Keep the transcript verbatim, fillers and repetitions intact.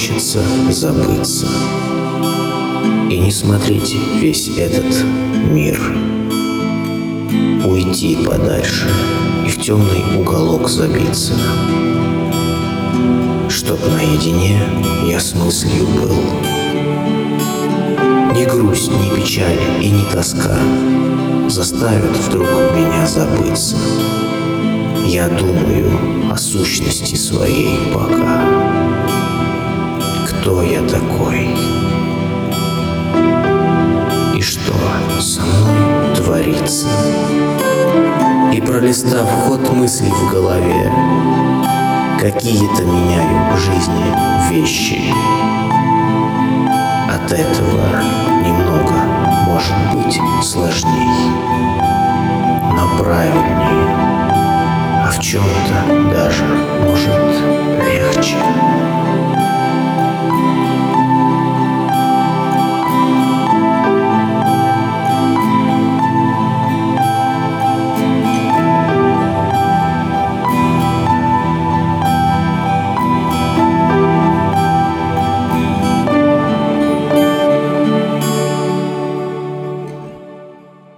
хочется забыться и не смотреть весь этот мир. Уйти подальше и в темный уголок забиться, чтоб наедине я с мыслью был. Ни грусть, ни печаль и ни тоска заставят вдруг меня забыться. Я думаю о сущности своей пока. Кто я такой? И что со мной творится? И пролистав ход мыслей в голове, какие-то меняю в жизни вещи. От этого